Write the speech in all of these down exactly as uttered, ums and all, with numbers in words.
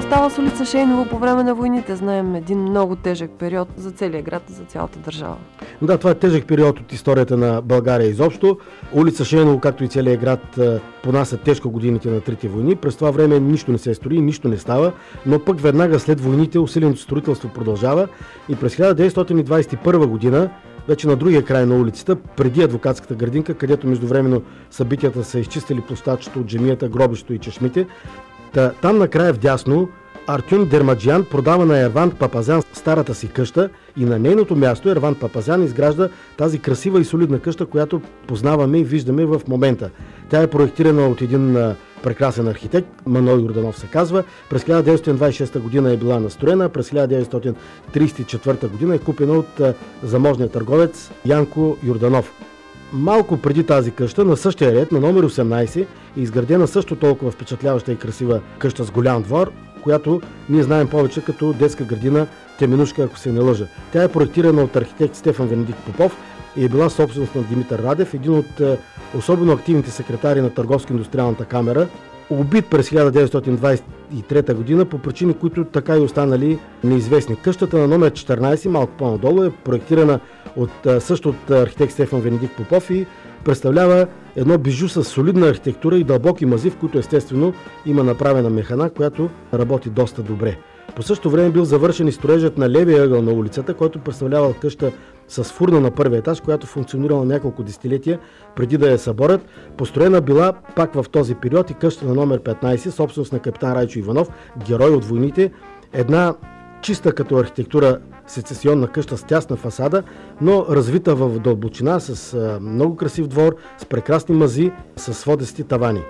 става с улица Шейново по време на войните? Знаем един много тежък период за целия град и за цялата държава. Да, това е тежък период от историята на България изобщо. Улица Шейново, както и целият град, понася тежко годините на трите войни. През това време нищо не се строи, нищо не става, но пък веднага след войните усиленото строителство продължава и през хиляда деветстотин двадесет и първа година, вече на другия край на улицата, преди адвокатската градинка, където междувременно събитията са изчистили площадчето от джамията, гробището и чешмите, Та, там накрая вдясно Артюн Дермаджиян продава на Ервант Папазян старата си къща и на нейното място Ервант Папазян изгражда тази красива и солидна къща, която познаваме и виждаме в момента. Тя е проектирана от един а, прекрасен архитект, Манол Йорданов се казва. През хиляда деветстотин двадесет и шеста година е била настроена, през хиляда деветстотин тридесет и четвърта година е купена от а, заможния търговец Янко Йорданов. Малко преди тази къща, на същия ред, на номер осемнадесет, е изградена също толкова впечатляваща и красива къща с голям двор, която ние знаем повече като детска градина Теменушка, ако се не лъжа. Тя е проектирана от архитект Стефан Венедикт Попов и е била собственост на Димитър Радев, един от е, особено активните секретари на Търговско-индустриалната камера, убит през хиляда деветстотин двадесет и трета година по причини, които така и останали неизвестни. Къщата на номер четиринадесет, малко по-надолу, е проектирана от, също от архитект Стефан Венедикт Попов и представлява едно бижу с солидна архитектура и дълбоки мази, в които естествено има направена механа, която работи доста добре. По същото време бил завършен и строежът на левия ъгъл на улицата, който представлявал къща с фурна на първия етаж, която функционирала няколко десетилетия преди да я съборят. Построена била пак в този период и къща на номер петнадесет, собственост на капитан Райчо Иванов, герой от войните. Една чиста като архитектура сецесионна къща с тясна фасада, но развита в дълбочина, с много красив двор, с прекрасни мази, с сводести тавани.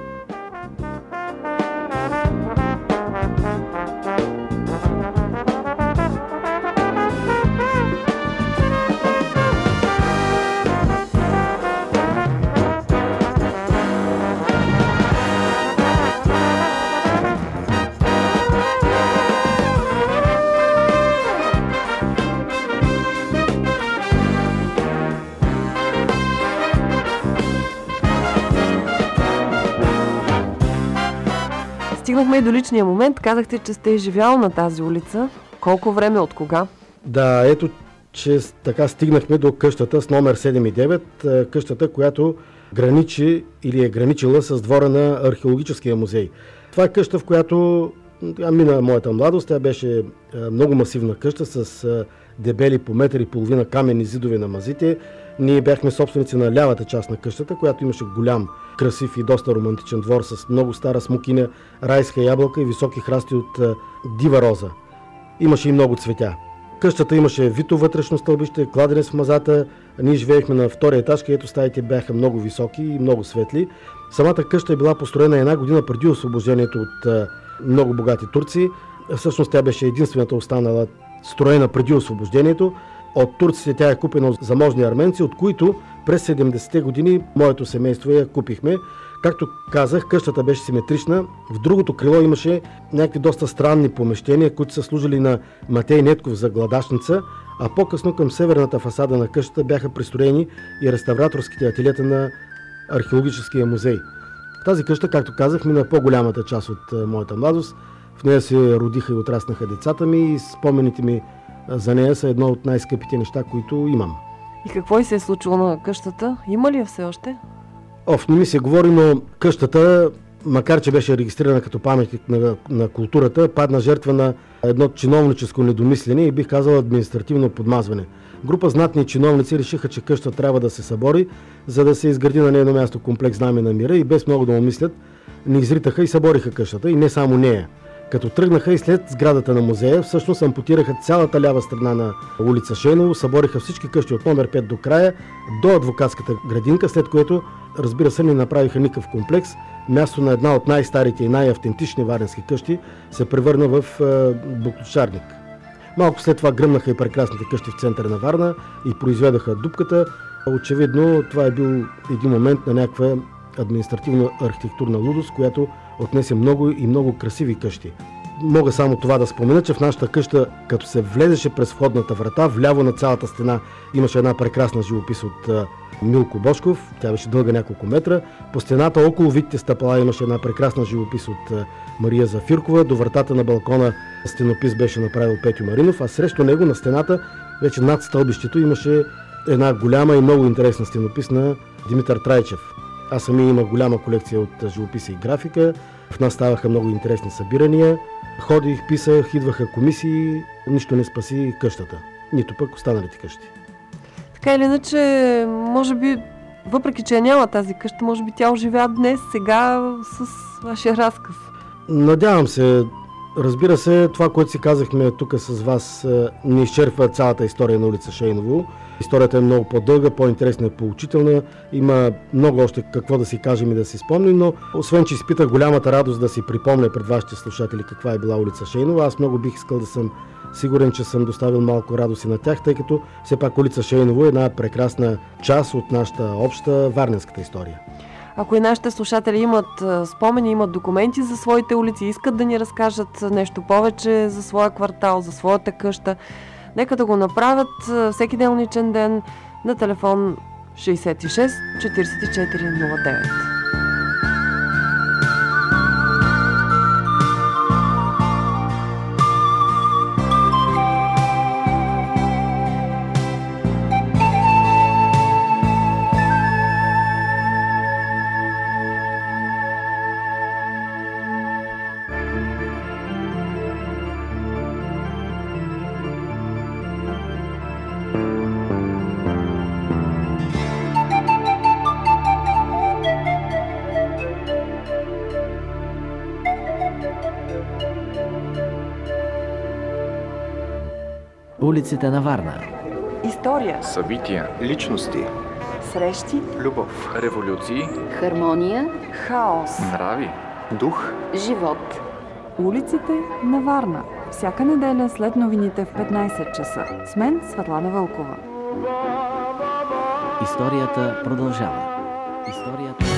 Стигнахме и до личния момент. Казахте, че сте живял на тази улица. Колко време, от кога? Да, ето, че така стигнахме до къщата с номер седем и девет, къщата, която граничи или е граничила с двора на археологическия музей. Това е къща, в която тя мина моята младост. Тя беше много масивна къща с дебели по метър и половина каменни зидове на мазите. Ние бяхме собственици на лявата част на къщата, която имаше голям, красив и доста романтичен двор с много стара смокиня, райска ябълка и високи храсти от а, дива роза. Имаше и много цветя. Къщата имаше вито вътрешно стълбище, кладенец в мазата. Ние живеехме на втория етаж, където стаите бяха много високи и много светли. Самата къща е била построена една година преди освобождението от а, много богати турци. Всъщност тя беше единствената останала строена преди освобождението. От турците тя е купена от заможни арменци, от които през седемдесетте години моето семейство я купихме. Както казах, къщата беше симетрична. В другото крило имаше някакви доста странни помещения, които са служили на Матей Нетков за гладашница, а по-късно към северната фасада на къщата бяха пристроени и реставраторските ателиета на археологическия музей. В тази къща, както казах, мина по-голямата част от моята младост. В нея се родиха и отраснаха децата ми и спомените ми за нея са едно от най-скъпите неща, които имам. И какво и се е случило на къщата? Има ли я все още? Оф, не ми се говори, но къщата, макар че беше регистрирана като паметник на, на културата, падна жертва на едно чиновническо недомислене и бих казал административно подмазване. Група знатни чиновници решиха, че къщата трябва да се събори, за да се изгради на нейно място комплекс Знаме на мира и без много да умислят, не изритаха и събориха къщата и не само нея. Като тръгнаха и след сградата на музея, всъщност ампутираха цялата лява страна на улица Шейново, събориха всички къщи от номер пет до края, до адвокатската градинка, след което, разбира се, не направиха никакъв комплекс. Място на една от най-старите и най-автентични варненски къщи се превърна в е, буклучарник. Малко след това гръмнаха и прекрасните къщи в центъра на Варна и произведоха дупката. Очевидно, това е бил един момент на някаква административно-архитектурна лудост, която отнесе много и много красиви къщи. Мога само това да спомена, че в нашата къща, като се влезеше през входната врата, вляво на цялата стена имаше една прекрасна живопис от Милко Бошков. Тя беше дълга няколко метра. По стената около витите стъпала имаше една прекрасна живопис от Мария Зафиркова. До вратата на балкона стенопис беше направил Петю Маринов, а срещу него на стената, вече над стълбището, имаше една голяма и много интересна стенопис на Димитър Трайчев. Аз сами имах голяма колекция от живописи и графика. В нас ставаха много интересни събирания. Ходих, писах, идваха комисии, нищо не спаси къщата. Нито пък останалите къщи. Така или иначе, може би, въпреки че я няма тази къща, може би тя оживя днес, сега с вашия разказ. Надявам се. Разбира се, това, което си казахме тук с вас, не изчерпва цялата история на улица Шейново. Историята е много по-дълга, по-интересна и поучителна. Има много още какво да си кажем и да си спомним, но освен, че изпитах голямата радост да си припомня пред вашите слушатели каква е била улица Шейново, аз много бих искал да съм сигурен, че съм доставил малко радост и на тях, тъй като все пак улица Шейново е една прекрасна част от нашата обща варненската история. Ако и нашите слушатели имат спомени, имат документи за своите улици, искат да ни разкажат нещо повече за своя квартал, за своята къща, нека да го направят всеки делничен ден на телефон шейсет и шест четиридесет и четири нула девет. Улиците на Варна. История, събития, личности, срещи, любов, революции, хармония, хаос, нрави, дух, живот. Улиците на Варна. Всяка неделя след новините в петнайсет часа. С мен Светлана Вълкова. Историята продължава. Историята